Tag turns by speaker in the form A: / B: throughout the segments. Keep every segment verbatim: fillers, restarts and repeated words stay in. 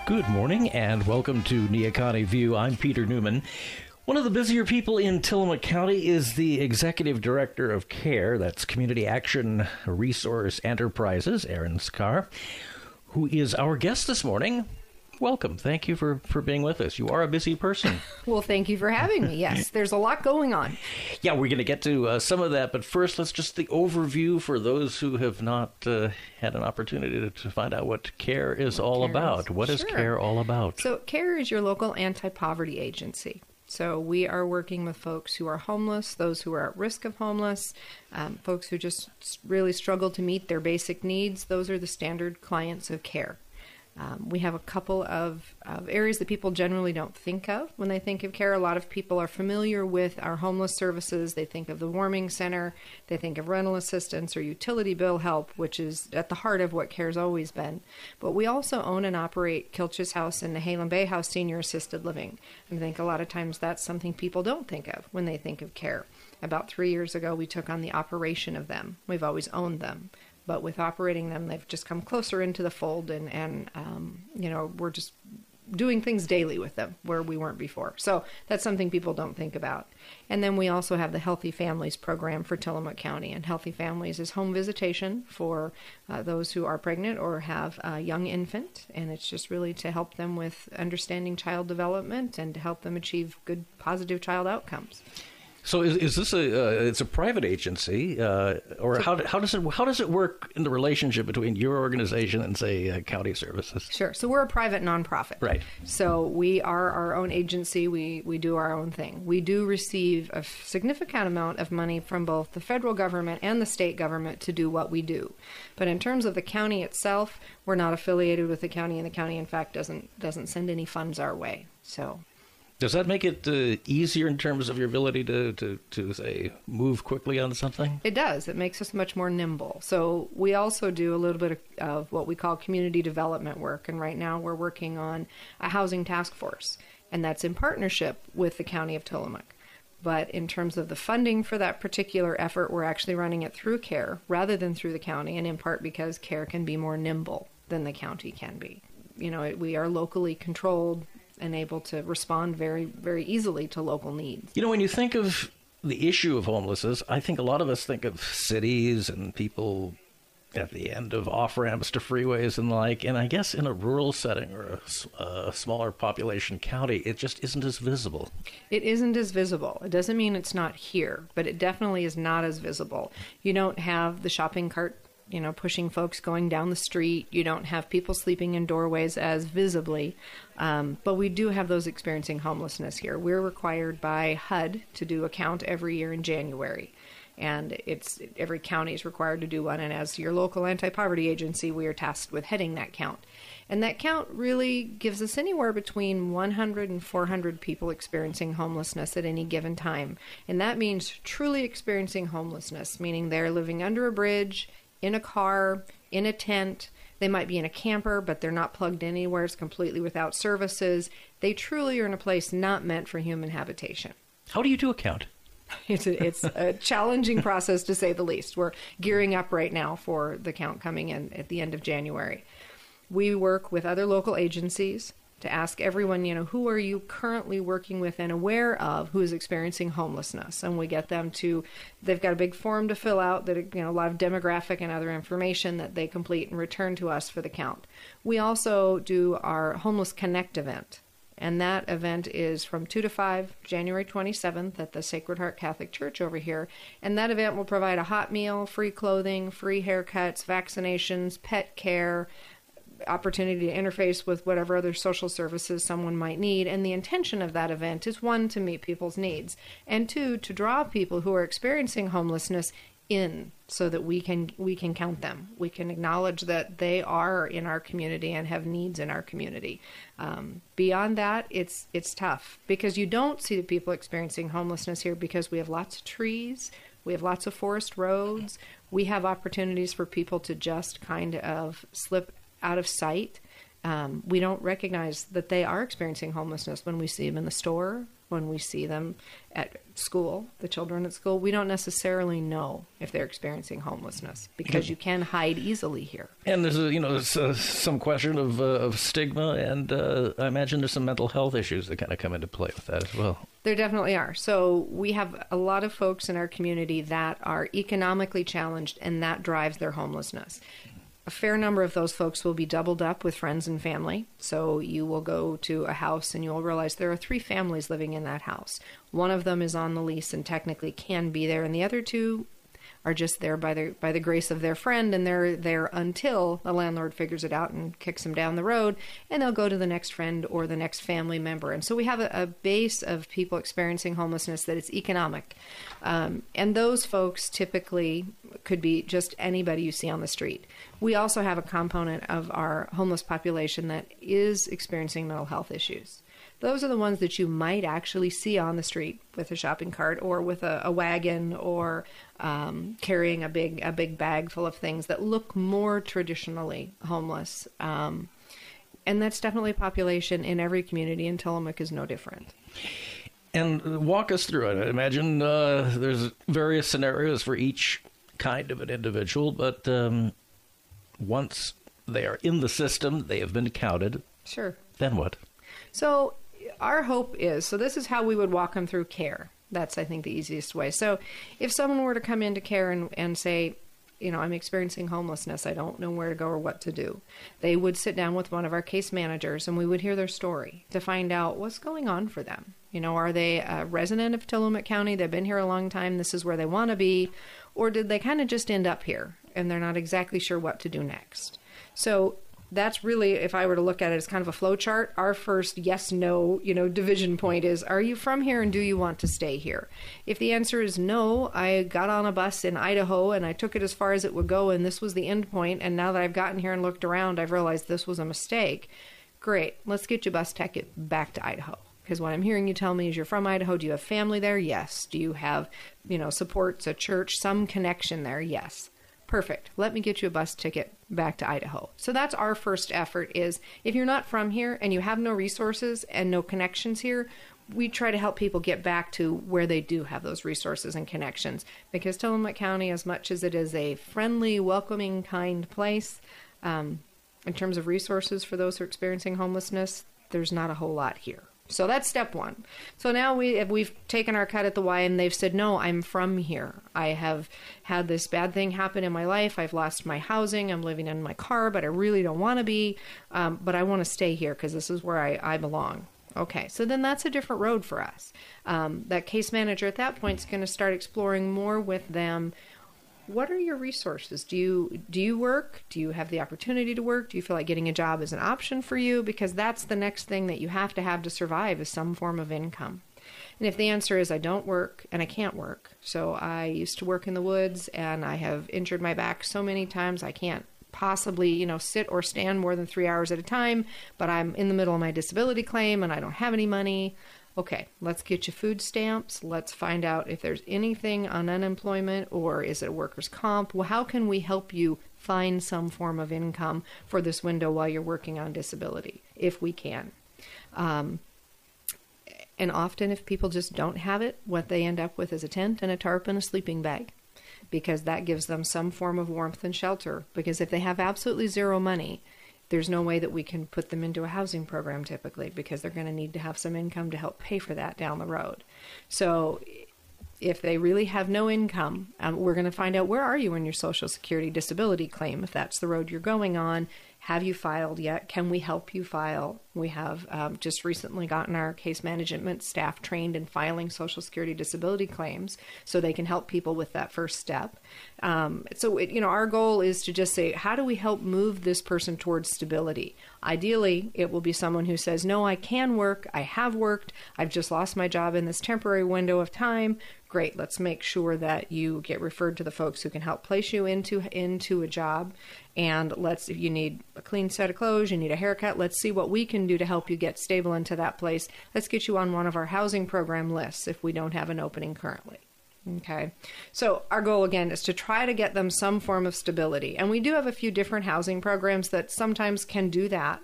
A: Good morning and welcome to Neoconi View. I'm Peter Newman. One of the busier people in Tillamook County is the Executive Director of CARE, that's Community Action Resource Enterprises, Aaron Skar, who is our guest this morning. Welcome. Thank you for, for being with us. You are a busy person.
B: Well, thank you for having me. Yes, there's a lot going on.
A: Yeah, we're going to get to uh, some of that, but first, let's just the overview for those who have not uh, had an opportunity to, to find out what CARE is all
B: CARE
A: about.
B: is,
A: What is
B: sure.
A: CARE all about?
B: So CARE is your local anti-poverty agency. So we are working with folks who are homeless, those who are at risk of homeless, um, folks who just really struggle to meet their basic needs. Those are the standard clients of CARE. Um, we have a couple of, of areas that people generally don't think of when they think of CARE. A lot of people are familiar with our homeless services. They think of the warming center. They think of rental assistance or utility bill help, which is at the heart of what CARE's always been. But we also own and operate Kilch's House and the Halem Bay House Senior Assisted Living. I think a lot of times that's something people don't think of when they think of CARE. About three years ago, we took on the operation of them. We've always owned them. But with operating them, they've just come closer into the fold, and, and um, you know, we're just doing things daily with them where we weren't before. So that's something people don't think about. And then we also have the Healthy Families program for Tillamook County. And Healthy Families is home visitation for uh, those who are pregnant or have a young infant. And it's just really to help them with understanding child development and to help them achieve good, positive child outcomes.
A: So is, is this a uh, it's a private agency, uh, or how how does it how does it work in the relationship between your organization and say uh, county services?
B: Sure. So we're a private nonprofit.
A: Right.
B: So we are our own agency. We we do our own thing. We do receive a significant amount of money from both the federal government and the state government to do what we do. But in terms of the county itself, we're not affiliated with the county, and the county, in fact, doesn't doesn't send any funds our way. So.
A: Does that make it uh, easier in terms of your ability to, to, to, say, move quickly on something?
B: It does. It makes us much more nimble. So we also do a little bit of, of what we call community development work. And right now we're working on a housing task force. And that's in partnership with the County of Tillamook. But in terms of the funding for that particular effort, we're actually running it through CARE rather than through the county. And in part because CARE can be more nimble than the county can be. You know, we are locally controlled and able to respond very, very easily to local needs.
A: You know, when you think of the issue of homelessness, I think a lot of us think of cities and people at the end of off-ramps to freeways and the like, and I guess in a rural setting or a, a smaller population county, it just isn't as visible.
B: It isn't as visible. It doesn't mean it's not here, but it definitely is not as visible. You don't have the shopping cart, you know, pushing folks going down the street. You don't have people sleeping in doorways as visibly. Um, but we do have those experiencing homelessness here. We're required by H U D to do a count every year in January. And it's every county is required to do one. And as your local anti-poverty agency, we are tasked with heading that count. And that count really gives us anywhere between one hundred and four hundred people experiencing homelessness at any given time. And that means truly experiencing homelessness, meaning they're living under a bridge, in a car, in a tent. They might be in a camper, but they're not plugged in anywhere. It's completely without services. They truly are in a place not meant for human habitation.
A: How do you do a count?
B: It's a, it's a challenging process, to say the least. We're gearing up right now for the count coming in at the end of January. We work with other local agencies to ask everyone, you know, who are you currently working with and aware of who is experiencing homelessness? And we get them to, they've got a big form to fill out that, you know, a lot of demographic and other information that they complete and return to us for the count. We also do our Homeless Connect event. And that event is from two to five, January twenty-seventh at the Sacred Heart Catholic Church over here. And that event will provide a hot meal, free clothing, free haircuts, vaccinations, pet care, opportunity to interface with whatever other social services someone might need. And the intention of that event is, one, to meet people's needs, and two, to draw people who are experiencing homelessness in so that we can we can count them. We can acknowledge that they are in our community and have needs in our community. Um, beyond that, it's it's tough because you don't see the people experiencing homelessness here because we have lots of trees, we have lots of forest roads, we have opportunities for people to just kind of slip out of sight Um, we don't recognize that they are experiencing homelessness when we see them in the store, when we see them at school, the children at school. We don't necessarily know if they're experiencing homelessness because you can hide easily here.
A: And there's a, you know, there's, uh, some question of, uh, of stigma, and uh, I imagine there's some mental health issues that kind of come into play with that as well.
B: There definitely are. So we have a lot of folks in our community that are economically challenged, and that drives their homelessness. A fair number of those folks will be doubled up with friends and family. So you will go to a house and you'll realize there are three families living in that house. One of them is on the lease and technically can be there, and the other two are just there by the by the grace of their friend, and they're there until the landlord figures it out and kicks them down the road, and they'll go to the next friend or the next family member. And so we have a, a base of people experiencing homelessness that is economic. Um, and those folks typically could be just anybody you see on the street. We also have a component of our homeless population that is experiencing mental health issues. Those are the ones that you might actually see on the street with a shopping cart or with a, a wagon or um, carrying a big a big bag full of things that look more traditionally homeless. Um, and that's definitely a population in every community, and Tillamook is no different.
A: And walk us through it. I imagine uh, there's various scenarios for each kind of an individual, but um, once they are in the system, they have been counted.
B: Sure.
A: Then what?
B: So our hope is, so this is how we would walk them through care. That's, I think, the easiest way. So if someone were to come into care and, and say, you know, I'm experiencing homelessness, I don't know where to go or what to do, they would sit down with one of our case managers and we would hear their story to find out what's going on for them. You know, are they a resident of Tillamook County? They've been here a long time. This is where they want to be. Or did they kind of just end up here and they're not exactly sure what to do next? So that's really, if I were to look at it as kind of a flow chart, our first yes, no, you know, division point is, are you from here and do you want to stay here? If the answer is no, I got on a bus in Idaho and I took it as far as it would go and this was the end point, and now that I've gotten here and looked around, I've realized this was a mistake. Great, let's get you a bus ticket back to Idaho. Because what I'm hearing you tell me is you're from Idaho. Do you have family there? Yes. Do you have, you know, supports, a church, some connection there? Yes. Perfect. Let me get you a bus ticket back to Idaho. So that's our first effort is, if you're not from here and you have no resources and no connections here, we try to help people get back to where they do have those resources and connections. Because Tillamook County, as much as it is a friendly, welcoming, kind place, um, in terms of resources for those who are experiencing homelessness, there's not a whole lot here. So that's step one. So now we, if we've taken our cut at the Y and they've said, no, I'm from here. I have had this bad thing happen in my life. I've lost my housing. I'm living in my car, but I really don't want to be. Um, but I want to stay here because this is where I, I belong. Okay, so then that's a different road for us. Um, that case manager at that point is going to start exploring more with them. What are your resources? Do you do you work? Do you have the opportunity to work? Do you feel like getting a job is an option for you? Because that's the next thing that you have to have to survive, is some form of income. And if the answer is I don't work and I can't work, so I used to work in the woods and I have injured my back so many times I can't possibly, you know, sit or stand more than three hours at a time, but I'm in the middle of my disability claim and I don't have any money. Okay, let's get you food stamps. Let's find out if there's anything on unemployment, or is it a workers' comp? Well, how can we help you find some form of income for this window while you're working on disability, if we can? Um, and often if people just don't have it, what they end up with is a tent and a tarp and a sleeping bag, because that gives them some form of warmth and shelter. Because if they have absolutely zero money, there's no way that we can put them into a housing program typically, because they're going to need to have some income to help pay for that down the road. So if they really have no income, um, we're going to find out, where are you in your Social Security disability claim? If that's the road you're going on, have you filed yet? Can we help you file? We have um, just recently gotten our case management staff trained in filing Social Security disability claims, so they can help people with that first step. Um, so, it, you know, our goal is to just say, how do we help move this person towards stability? Ideally, it will be someone who says, no, I can work, I have worked, I've just lost my job in this temporary window of time. Great, let's make sure that you get referred to the folks who can help place you into into a job. And let's, if you need a clean set of clothes, you need a haircut, let's see what we can do to help you get stable into that place. Let's get you on one of our housing program lists if we don't have an opening currently. Okay, so our goal again is to try to get them some form of stability. And we do have a few different housing programs that sometimes can do that.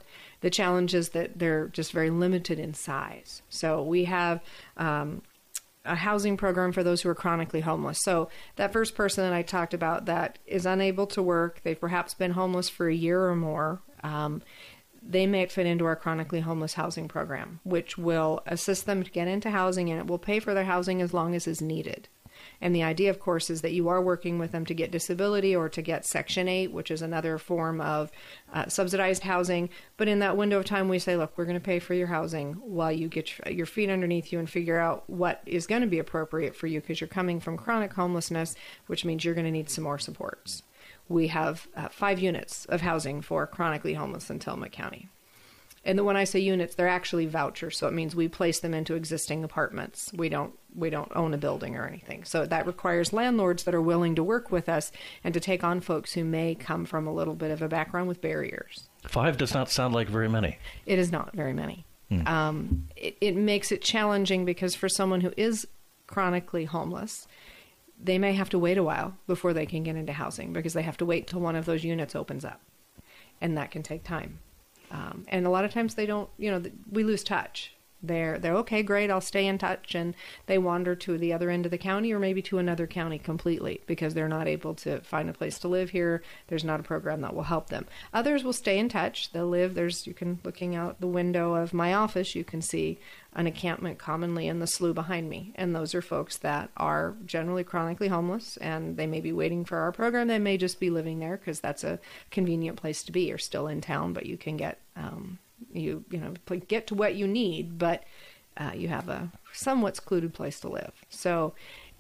B: The challenge is that they're just very limited in size. So we have um, a housing program for those who are chronically homeless. So that first person that I talked about that is unable to work, they've perhaps been homeless for a year or more, um, they may fit into our chronically homeless housing program, which will assist them to get into housing, and it will pay for their housing as long as is needed. And the idea, of course, is that you are working with them to get disability or to get Section eight, which is another form of uh, subsidized housing. But in that window of time, we say, look, we're going to pay for your housing while you get your feet underneath you and figure out what is going to be appropriate for you, because you're coming from chronic homelessness, which means you're going to need some more supports. We have uh, five units of housing for chronically homeless in Tillamook County. And when I say units, they're actually vouchers, so it means we place them into existing apartments. We don't we don't own a building or anything. So that requires landlords that are willing to work with us and to take on folks who may come from a little bit of a background with barriers.
A: Five does not sound like very many.
B: It is not very many.
A: Hmm.
B: Um, it, it makes it challenging because for someone who is chronically homeless, they may have to wait a while before they can get into housing because they have to wait till one of those units opens up. And that can take time. Um, and a lot of times they don't, you know, we lose touch. They're, they're okay, great, I'll stay in touch. And they wander to the other end of the county or maybe to another county completely because they're not able to find a place to live here. There's not a program that will help them. Others will stay in touch. They'll live, there's, you can, looking out the window of my office, you can see an encampment commonly in the slough behind me. And those are folks that are generally chronically homeless and they may be waiting for our program. They may just be living there because that's a convenient place to be. You're still in town, but you can get, um, you, you know, get to what you need, but uh, you have a somewhat secluded place to live. So,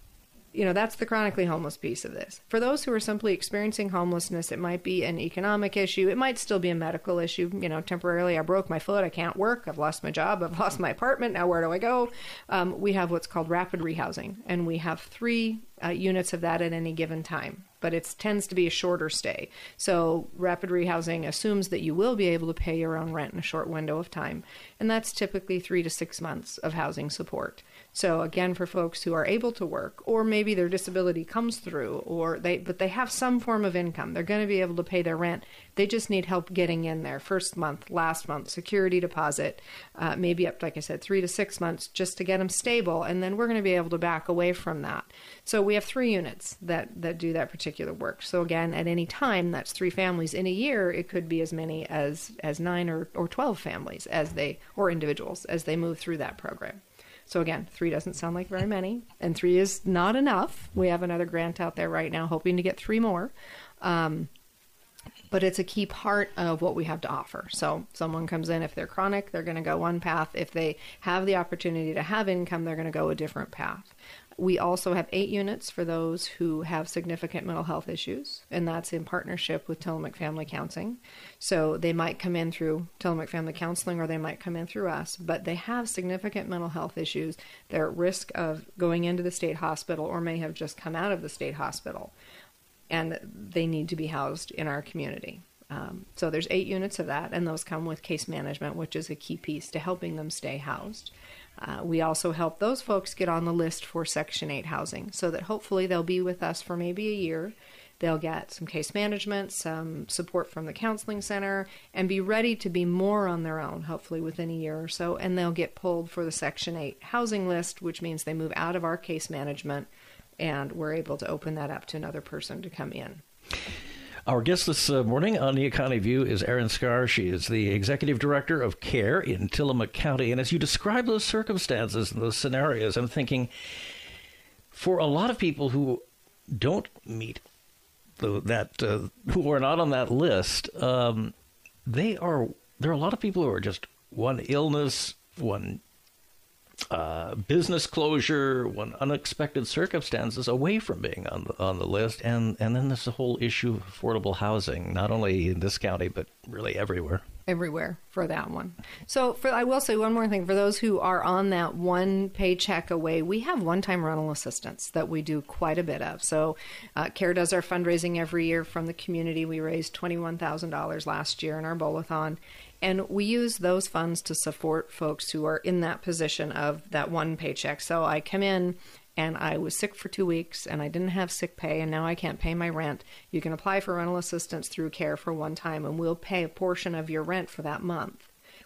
B: you know, that's the chronically homeless piece of this. For those who are simply experiencing homelessness, it might be an economic issue. It might still be a medical issue. You know, temporarily, I broke my foot. I can't work. I've lost my job. I've lost my apartment. Now where do I go? Um, we have what's called rapid rehousing, and we have three uh, units of that at any given time. But it tends to be a shorter stay. So rapid rehousing assumes that you will be able to pay your own rent in a short window of time. And that's typically three to six months of housing support. So again, for folks who are able to work, or maybe their disability comes through, or they, but they have some form of income, they're going to be able to pay their rent. They just need help getting in there. First month, last month, security deposit, uh, maybe up, like I said, three to six months just to get them stable. And then we're going to be able to back away from that. So we have three units that, that do that particular work. So again, at any time, that's three families. In a year, it could be as many as, as nine or, or twelve families as they, or individuals as they move through that program. So again, three doesn't sound like very many, and three is not enough. We have another grant out there right now hoping to get three more. Um, but it's a key part of what we have to offer. So someone comes in, if they're chronic, they're going to go one path. If they have the opportunity to have income, they're going to go a different path. We also have eight units for those who have significant mental health issues, and that's in partnership with Tillamook Family Counseling. So they might come in through Tillamook Family Counseling or they might come in through us, but they have significant mental health issues. They're at risk of going into the state hospital or may have just come out of the state hospital, and they need to be housed in our community. Um, so there's eight units of that, and those come with case management, which is a key piece to helping them stay housed. Uh, we also help those folks get on the list for Section eight housing so that hopefully they'll be with us for maybe a year. They'll get some case management, some support from the counseling center, and be ready to be more on their own, hopefully within a year or so. And they'll get pulled for the Section eight housing list, which means they move out of our case management, and we're able to open that up to another person to come in.
A: Our guest this uh, morning on Neocon View is Erin Scar. She is the Executive Director of CARE in Tillamook County. And as you describe those circumstances and those scenarios, I'm thinking for a lot of people who don't meet the, that, uh, who are not on that list, um, they are, there are a lot of people who are just one illness, one Uh, business closure, one unexpected circumstances away from being on the, on the list. And, and then there's the whole issue of affordable housing, not only in this county, but really everywhere.
B: Everywhere for that one. So for, I will say one more thing. For those who are on that one paycheck away, we have one-time rental assistance that we do quite a bit of. So uh, CARE does our fundraising every year from the community. We raised twenty-one thousand dollars last year in our bowl-a-thon. And we use those funds to support folks who are in that position of that one paycheck. So I come in and I was sick for two weeks and I didn't have sick pay and now I can't pay my rent. You can apply for rental assistance through CARE for one time and we'll pay a portion of your rent for that month.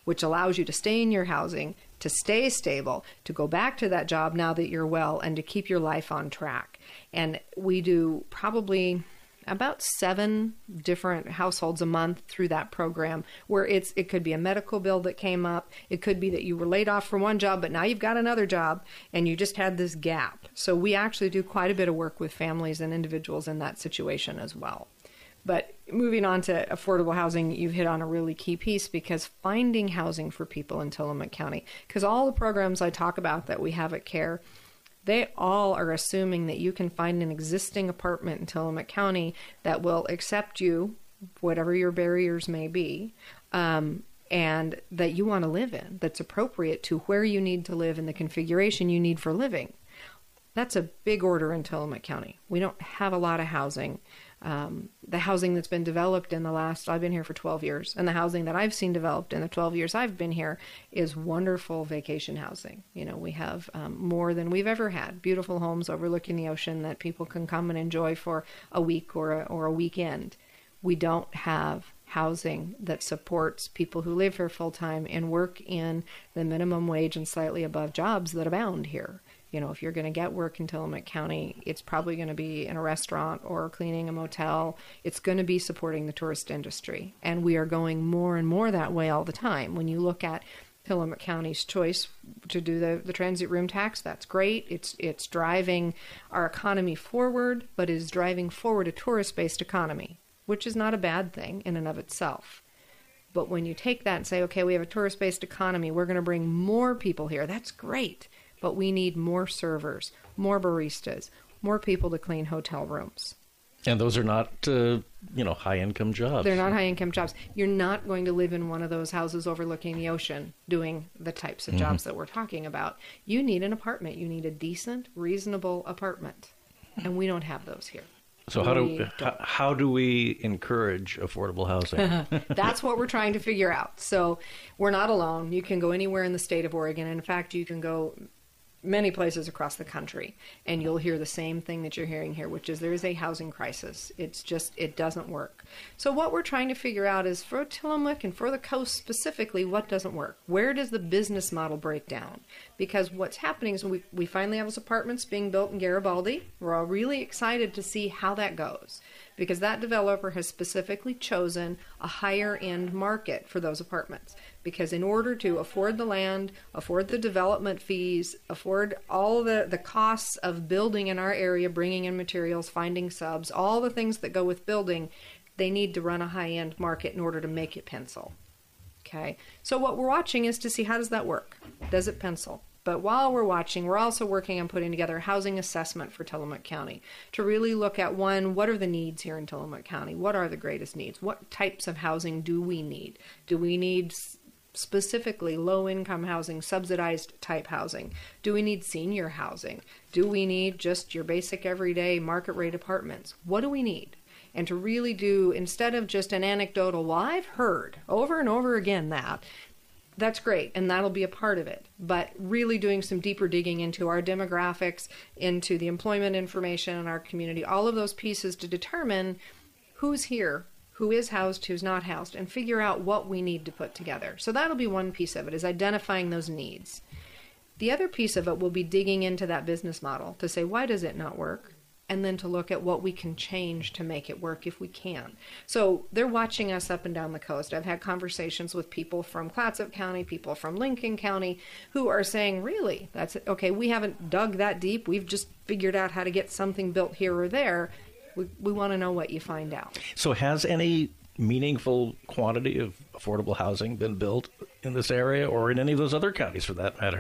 B: which allows you to stay in your housing, to stay stable, to go back to that job now that you're well, and to keep your life on track. And we do probably about seven different households a month through that program, where it's it could be a medical bill that came up. It could be that you were laid off from one job, but now you've got another job and you just had this gap. So we actually do quite a bit of work with families and individuals in that situation as well. But moving on to affordable housing, you've hit on a really key piece, because finding housing for people in Tillamook County, because all the programs I talk about that we have at CARE, they all are assuming that you can find an existing apartment in Tillamook County that will accept you, whatever your barriers may be, um, and that you want to live in, that's appropriate to where you need to live and the configuration you need for living. That's a big order in Tillamook County. We don't have a lot of housing. Um, the housing that's been developed in the last, I've been here for twelve years, and the housing that I've seen developed in the twelve years I've been here is wonderful vacation housing. You know, we have um, more than we've ever had. Beautiful homes overlooking the ocean that people can come and enjoy for a week or a, or a weekend. We don't have housing that supports people who live here full time and work in the minimum wage and slightly above jobs that abound here. You know, if you're going to get work in Tillamook County, it's probably going to be in a restaurant or cleaning a motel. It's going to be supporting the tourist industry. And we are going more and more that way all the time. When you look at Tillamook County's choice to do the, the transit room tax, that's great. It's it's driving our economy forward, but is driving forward a tourist-based economy, which is not a bad thing in and of itself. But when you take that and say, okay, we have a tourist-based economy, we're going to bring more people here, that's great. But we need more servers, more baristas, more people to clean hotel rooms.
A: And those are not, uh, you know, high-income jobs.
B: They're not high-income jobs. You're not going to live in one of those houses overlooking the ocean doing the types of mm-hmm. jobs that we're talking about. You need an apartment. You need a decent, reasonable apartment. And we don't have those here.
A: So how do how, how do we encourage affordable housing?
B: That's what we're trying to figure out. So we're not alone. You can go anywhere in the state of Oregon. In fact, you can go many places across the country, and you'll hear the same thing that you're hearing here, which is there is a housing crisis. It's just, it doesn't work. So what we're trying to figure out is for Tillamook and for the coast specifically, what doesn't work? Where does the business model break down? Because what's happening is we, we finally have those apartments being built in Garibaldi. We're all really excited to see how that goes, because that developer has specifically chosen a higher end market for those apartments. Because in order to afford the land, afford the development fees, afford all the, the costs of building in our area, bringing in materials, finding subs, all the things that go with building, they need to run a high-end market in order to make it pencil. Okay, so what we're watching is to see how does that work? Does it pencil? But while we're watching, we're also working on putting together a housing assessment for Tillamook County to really look at, one, what are the needs here in Tillamook County? What are the greatest needs? What types of housing do we need? Do we need specifically low-income housing, subsidized type housing? Do we need senior housing? Do we need just your basic everyday market rate apartments? What do we need? And to really do, instead of just an anecdotal, well, I've heard over and over again that, that's great, and that'll be a part of it. But really doing some deeper digging into our demographics, into the employment information in our community, all of those pieces to determine who's here, who is housed, who's not housed, and figure out what we need to put together. So that'll be one piece of it, is identifying those needs. The other piece of it will be digging into that business model to say, why does it not work? And then to look at what we can change to make it work if we can. So they're watching us up and down the coast. I've had conversations with people from Clatsop County, people from Lincoln County, who are saying, really, that's it. Okay, we haven't dug that deep. We've just figured out how to get something built here or there. We, we want to know what you find out.
A: So has any meaningful quantity of affordable housing been built in this area or in any of those other counties for that matter?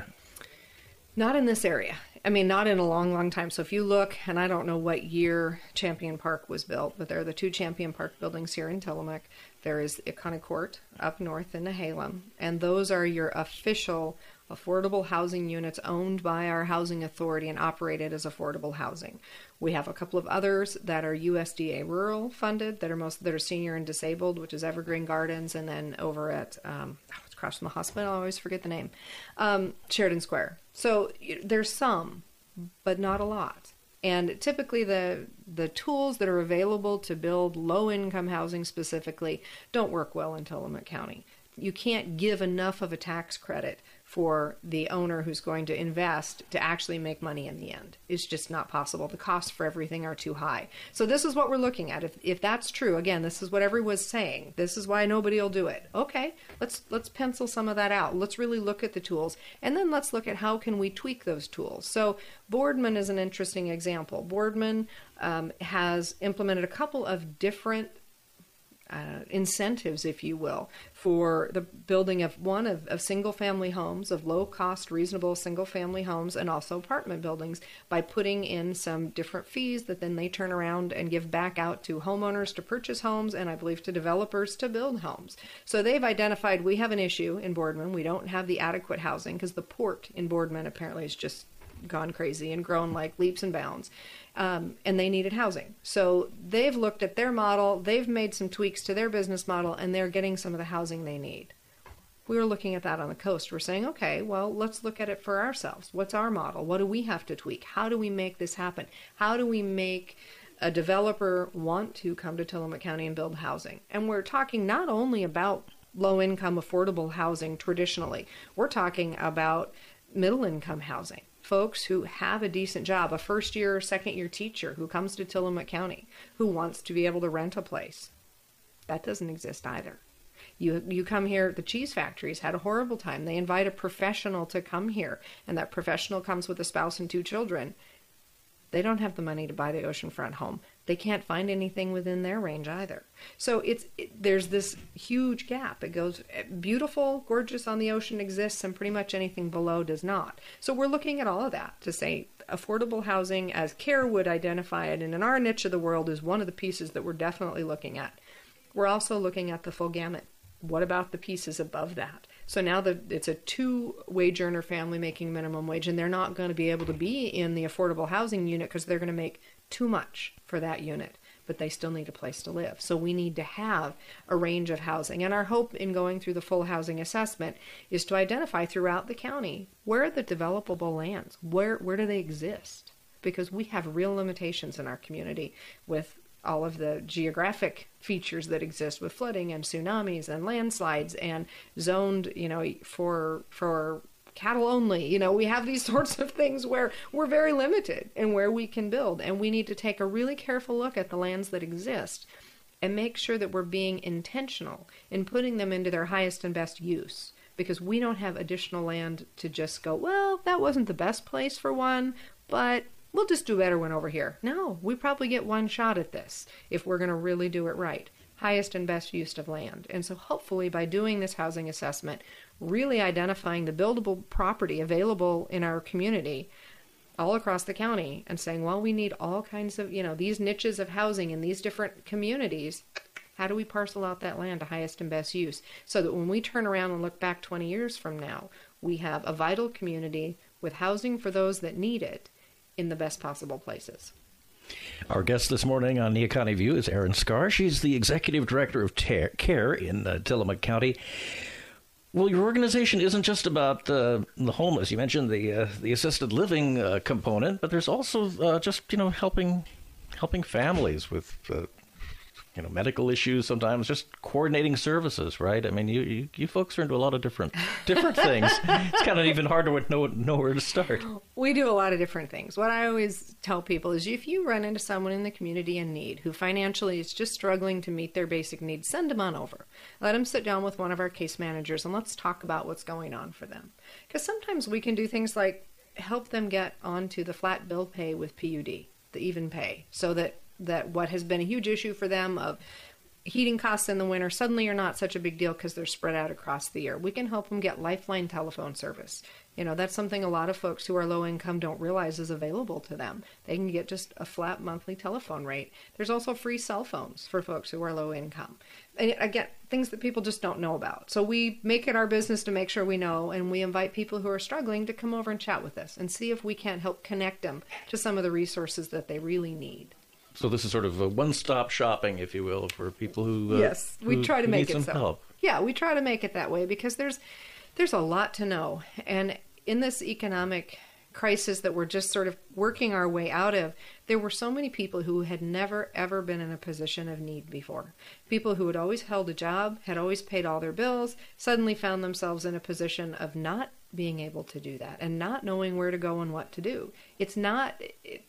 B: Not in this area. I mean, not in a long, long time. So if you look, and I don't know what year Champion Park was built, but there are the two Champion Park buildings here in Tillamook. There is Ikana Court up north in Nehalem, and those are your official affordable housing units owned by our housing authority and operated as affordable housing. We have a couple of others that are U S D A rural funded, that are most that are senior and disabled, which is Evergreen Gardens, and then over at um, oh, it's across from the hospital. I always forget the name, um, Sheridan Square. So there's some, but not a lot. And typically the the tools that are available to build low-income housing specifically don't work well in Tillamook County. you can't give enough of a tax credit for the owner who's going to invest to actually make money in the end. It's just not possible. The costs for everything are too high. So this is what we're looking at. If if that's true, again, this is what everyone's saying. This is why nobody will do it. Okay, let's let's pencil some of that out. Let's really look at the tools, and then let's look at how can we tweak those tools. So Boardman is an interesting example. Boardman um, has implemented a couple of different Uh, incentives, if you will, for the building of one of, of single-family homes, of low-cost, reasonable single-family homes, and also apartment buildings by putting in some different fees that then they turn around and give back out to homeowners to purchase homes, and I believe to developers to build homes. So they've identified we have an issue in Boardman. We don't have the adequate housing because the port in Boardman apparently has just gone crazy and grown like leaps and bounds. Um, and they needed housing. So they've looked at their model, they've made some tweaks to their business model, and they're getting some of the housing they need. We were looking at that on the coast. We're saying, okay, well, let's look at it for ourselves. What's our model? What do we have to tweak? How do we make this happen? How do we make a developer want to come to Tillamook County and build housing? And we're talking not only about low-income, affordable housing traditionally. We're talking about middle-income housing. Folks who have a decent job, a first-year, second-year teacher who comes to Tillamook County who wants to be able to rent a place. That doesn't exist either. You you come here, the cheese factories had a horrible time. They invite a professional to come here, and that professional comes with a spouse and two children. They don't have the money to buy the oceanfront home. They can't find anything within their range either. So it's it, there's this huge gap. It goes beautiful, gorgeous on the ocean exists, and pretty much anything below does not. So we're looking at all of that to say affordable housing as CARE would identify it, and in our niche of the world is one of the pieces that we're definitely looking at. We're also looking at the full gamut. What about the pieces above that? So now that it's a two-wage earner family making minimum wage, and they're not going to be able to be in the affordable housing unit because they're going to make too much for that unit, but they still need a place to live. So we need to have a range of housing. And our hope in going through the full housing assessment is to identify throughout the county where are the developable lands, where where do they exist? Because we have real limitations in our community with all of the geographic features that exist with flooding and tsunamis and landslides and zoned, you know, for for cattle only. You know, we have these sorts of things where we're very limited in where we can build, and we need to take a really careful look at the lands that exist and make sure that we're being intentional in putting them into their highest and best use, because we don't have additional land to just go, well, that wasn't the best place for one, but we'll just do better one over here. No, we probably get one shot at this if we're going to really do it right. Highest and best use of land. And so hopefully by doing this housing assessment, really identifying the buildable property available in our community all across the county and saying, well, we need all kinds of, you know, these niches of housing in these different communities. How do we parcel out that land to highest and best use so that when we turn around and look back twenty years from now, we have a vital community with housing for those that need it in the best possible places.
A: Our guest this morning on Neocon View is Erin Scarr. She's the Executive Director of CARE in uh, Tillamook County. Well, your organization isn't just about uh, the homeless. You mentioned the uh, the assisted living uh, component, but there's also uh, just, you know, helping helping families with uh, you know, medical issues sometimes, just coordinating services, right? I mean, you, you, you folks are into a lot of different different things. It's kind of even hard to know, know where to start.
B: We do a lot of different things. What I always tell people is if you run into someone in the community in need who financially is just struggling to meet their basic needs, send them on over. Let them sit down with one of our case managers and let's talk about what's going on for them. Because sometimes we can do things like help them get onto the flat bill pay with P U D, the even pay, so that that what has been a huge issue for them of heating costs in the winter suddenly are not such a big deal because they're spread out across the year. We can help them get Lifeline telephone service. You know, that's something a lot of folks who are low income don't realize is available to them. They can get just a flat monthly telephone rate. There's also free cell phones for folks who are low income. And again, things that people just don't know about. So we make it our business to make sure we know, and we invite people who are struggling to come over and chat with us and see if we can't help connect them to some of the resources that they really need.
A: So this is sort of a one-stop shopping, if you will, for people who uh,
B: yes, we
A: who,
B: try to
A: who
B: make
A: need
B: it
A: some
B: so.
A: help.
B: Yeah, we try to make it that way because there's there's a lot to know, and in this economic crisis that we're just sort of working our way out of, there were so many people who had never, ever been in a position of need before. People who had always held a job, had always paid all their bills, suddenly found themselves in a position of not being able to do that and not knowing where to go and what to do. It's not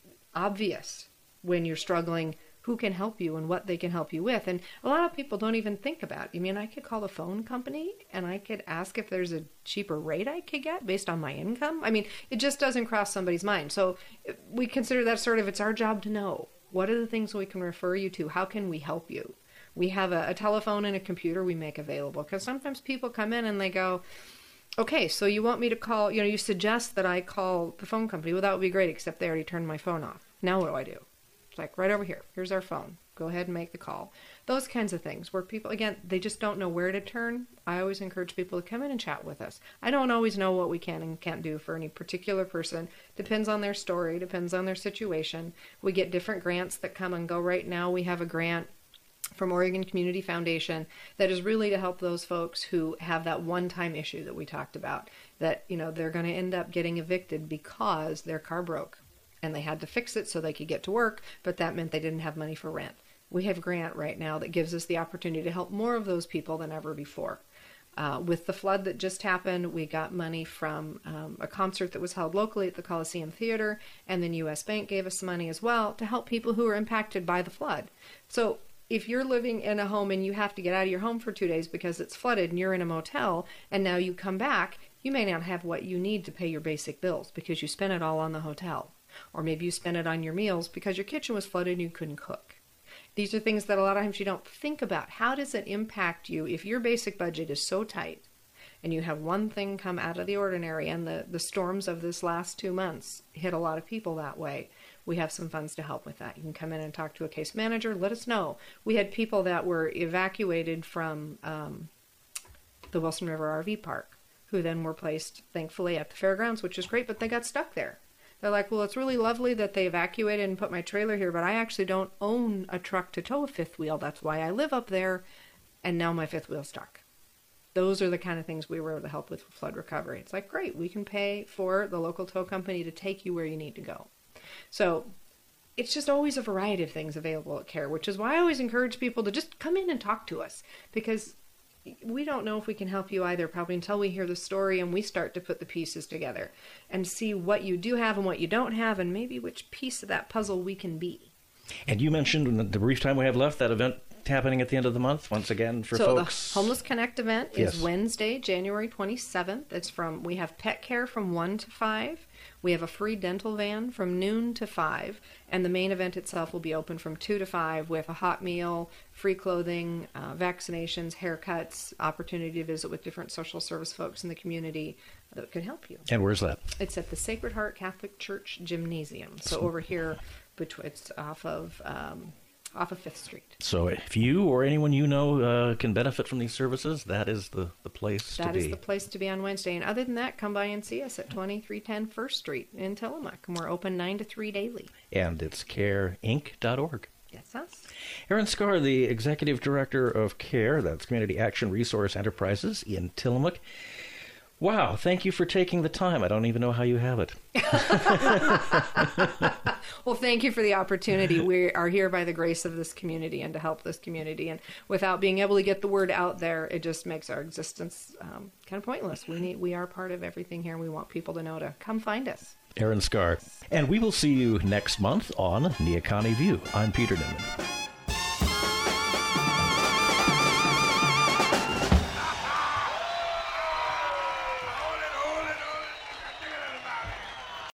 B: obvious when you're struggling who can help you and what they can help you with. And a lot of people don't even think about it. I mean, I could call the phone company and I could ask if there's a cheaper rate I could get based on my income. I mean, it just doesn't cross somebody's mind. So we consider that sort of, it's our job to know. What are the things we can refer you to? How can we help you? We have a, a telephone and a computer we make available, because sometimes people come in and they go, okay, so you want me to call, you know, you suggest that I call the phone company. Well, that would be great, except they already turned my phone off. Now what do I do? Like right over here, here's our phone, go ahead and make the call. Those kinds of things where people, again, they just don't know where to turn. I always encourage people to come in and chat with us. I don't always know what we can and can't do for any particular person. Depends on their story, depends on their situation. We get different grants that come and go. Right now we have a grant from Oregon Community Foundation that is really to help those folks who have that one-time issue that we talked about, that, you know, they're going to end up getting evicted because their car broke and they had to fix it so they could get to work, but that meant they didn't have money for rent. We have a grant right now that gives us the opportunity to help more of those people than ever before. Uh, with the flood that just happened, we got money from um, a concert that was held locally at the Coliseum Theater, and then U S Bank gave us money as well to help people who are impacted by the flood. So if you're living in a home and you have to get out of your home for two days because it's flooded and you're in a motel, and now you come back, you may not have what you need to pay your basic bills because you spent it all on the hotel. Or maybe you spent it on your meals because your kitchen was flooded and you couldn't cook. These are things that a lot of times you don't think about. How does it impact you if your basic budget is so tight and you have one thing come out of the ordinary? And the, the storms of this last two months hit a lot of people that way. We have some funds to help with that. You can come in and talk to a case manager. Let us know. We had people that were evacuated from um, the Wilson River R V Park who then were placed, thankfully, at the fairgrounds, which is great, but they got stuck there. They're like, well, it's really lovely that they evacuated and put my trailer here, but I actually don't own a truck to tow a fifth wheel. That's why I live up there, and now my fifth wheel's stuck. Those are the kind of things we were able to help with flood recovery. It's like, great, we can pay for the local tow company to take you where you need to go. So it's just always a variety of things available at CARE, which is why I always encourage people to just come in and talk to us, because we don't know if we can help you either, probably until we hear the story and we start to put the pieces together and see what you do have and what you don't have, and maybe which piece of that puzzle we can be.
A: And you mentioned in the brief time we have left that event happening at the end of the month, once again, for
B: so
A: folks.
B: So the Homeless Connect event
A: yes.
B: is Wednesday, January twenty-seventh. It's from, we have pet care from one to five. We have a free dental van from noon to five. And the main event itself will be open from two to five with a hot meal, free clothing, uh, vaccinations, haircuts, opportunity to visit with different social service folks in the community that could help you.
A: And where's that?
B: It's at the Sacred Heart Catholic Church Gymnasium. So over here, between, it's off of... Um, off of Fifth Street.
A: So if you or anyone you know uh, can benefit from these services, that is the, the place
B: that
A: to be.
B: That is the place to be on Wednesday. And other than that, come by and see us at twenty-three ten First Street in Tillamook. And we're open nine to three daily.
A: And it's care inc dot org.
B: That's us.
A: Erin Scarr, the Executive Director of CARE, that's Community Action Resource Enterprises in Tillamook. Wow, thank you for taking the time. I don't even know how you have it.
B: Well, thank you for the opportunity. We are here by the grace of this community and to help this community. And without being able to get the word out there, it just makes our existence um, kind of pointless. We need, we are part of everything here. We want people to know to come find us.
A: Erin Scarr. And we will see you next month on Neahkahnie View. I'm Peter Newman.